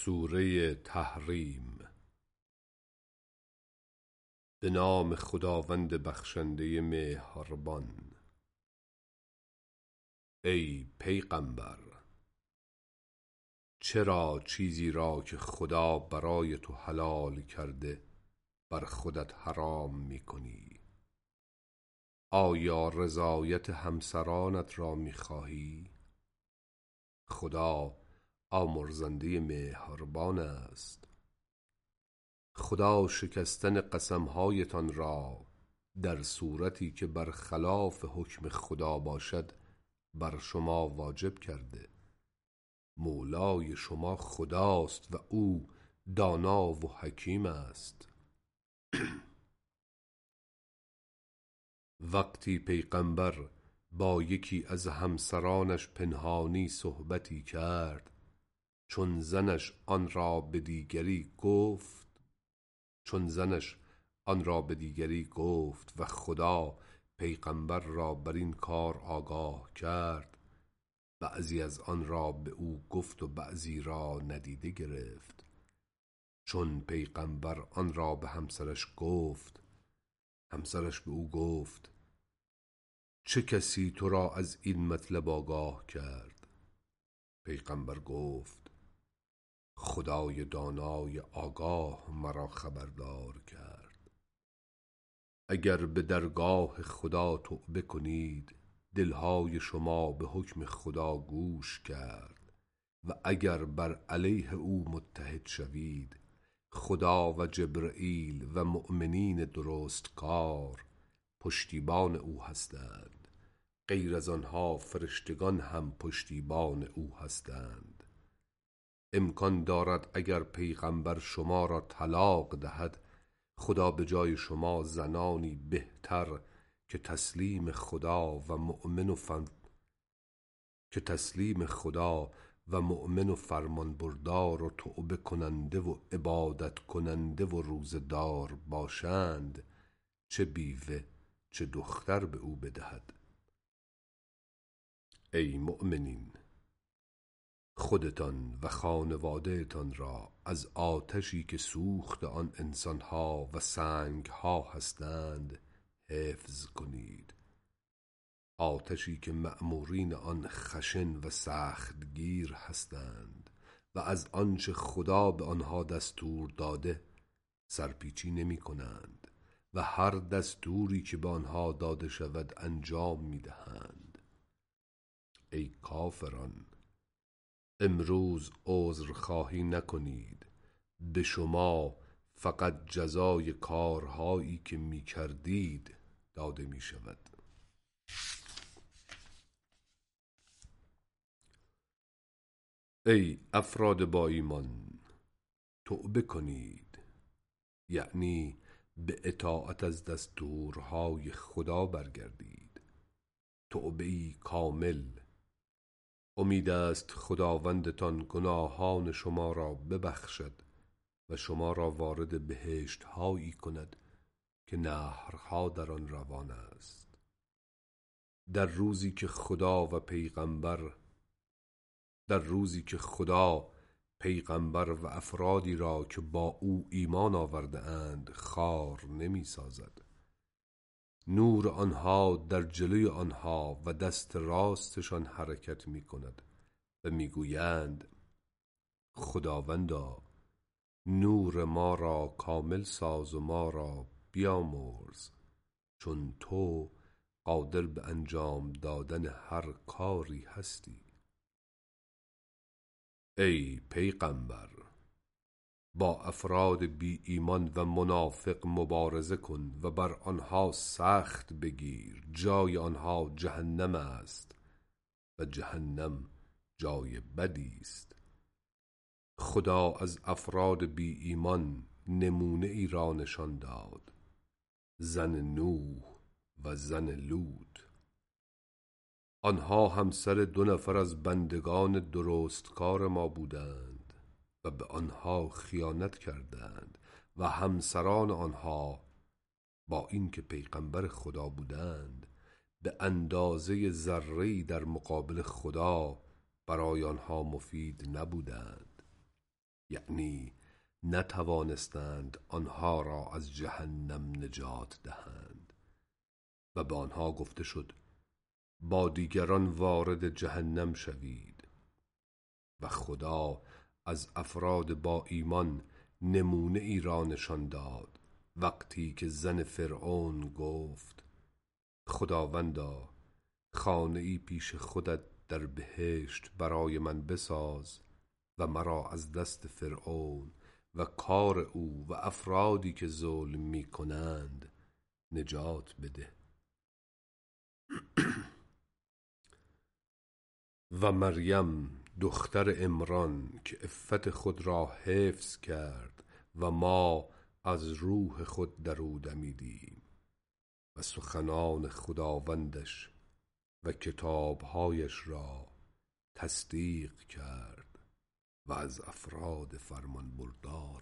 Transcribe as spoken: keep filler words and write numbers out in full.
سوره تحریم. به نام خداوند بخشنده مهربان. ای پیغمبر، چرا چیزی را که خدا برای تو حلال کرده بر خودت حرام می کنی؟ آیا رضایت همسرانت را می خواهی؟ خدا آمرزنده مهربان است. خدا شکستن قسمهایتان را در صورتی که برخلاف حکم خدا باشد بر شما واجب کرده. مولای شما خداست و او دانا و حکیم است. وقتی پیغمبر با یکی از همسرانش پنهانی صحبتی کرد، چون زنش آن را به دیگری گفت چون زنش آن را به دیگری گفت و خدا پیغمبر را بر این کار آگاه کرد، بعضی از آن را به او گفت و بعضی را ندیده گرفت. چون پیغمبر آن را به همسرش گفت، همسرش به او گفت: چه کسی تو را از این مطلب آگاه کرد؟ پیغمبر گفت: خدای دانای آگاه مرا خبردار کرد. اگر به درگاه خدا توبه کنید، دلهای شما به حکم خدا گوش کرد و اگر بر علیه او متحد شوید، خدا و جبرئیل و مؤمنین درستکار پشتیبان او هستند. غیر از آنها فرشتگان هم پشتیبان او هستند. امکان دارد اگر پیغمبر شما را طلاق دهد، خدا به جای شما زنانی بهتر که تسلیم خدا و مؤمن و فن... که تسلیم خدا و مؤمن و فرمانبردار و توبه کننده و عبادت کننده و روزه‌دار باشند، چه بیوه چه دختر به او بدهد. ای مؤمنین، خودتان و خانوادهتان را از آتشی که سوخت آن انسانها و سنگها هستند حفظ کنید. آتشی که مأمورین آن خشن و سختگیر هستند و از آنچه خدا به آنها دستور داده سرپیچی نمی کنند و هر دستوری که به آنها داده شود انجام می دهند. ای کافران، امروز عذرخواهی نکنید. به شما فقط جزای کارهایی که می کردید داده می شود. ای افراد با ایمان، توبه کنید، یعنی به اطاعت از دستورهای خدا برگردید. توبه‌ای کامل. امید است خداوندتان گناهان شما را ببخشد و شما را وارد بهشت هایی کند که نهرها در آن روان است. در روزی که خدا و پیغمبر در روزی که خدا پیغمبر و افرادی را که با او ایمان آورده اند خوار نمی سازد. نور آنها در جلوی آنها و دست راستشان حرکت می کند و می گویند: خداوندا، نور ما را کامل ساز و ما را بیامرز، چون تو قادر به انجام دادن هر کاری هستی. ای پیغمبر، با افراد بی ایمان و منافق مبارزه کن و بر آنها سخت بگیر. جای آنها جهنم است و جهنم جای بدی است. خدا از افراد بی ایمان نمونه ای را نشان داد: زن نوح و زن لوط. آنها همسر دو نفر از بندگان درستکار ما بودند و به آنها خیانت کردند و همسران آنها با اینکه پیغمبر خدا بودند به اندازه ذره‌ای در مقابل خدا برای آنها مفید نبودند. یعنی نتوانستند آنها را از جهنم نجات دهند. و به آنها گفته شد با دیگران وارد جهنم شوید. و خدا از افراد با ایمان نمونه ای را نشان داد وقتی که زن فرعون گفت خداوندا خانه ای پیش خودت در بهشت برای من بساز و مرا از دست فرعون و کار او و افرادی که ظلم می کنند نجات بده. و مریم دختر عمران که عفت خود را حفظ کرد و ما از روح خود در او دمیدیم و سخنان خداوندش و کتابهایش را تصدیق کرد و از افراد فرمان بردار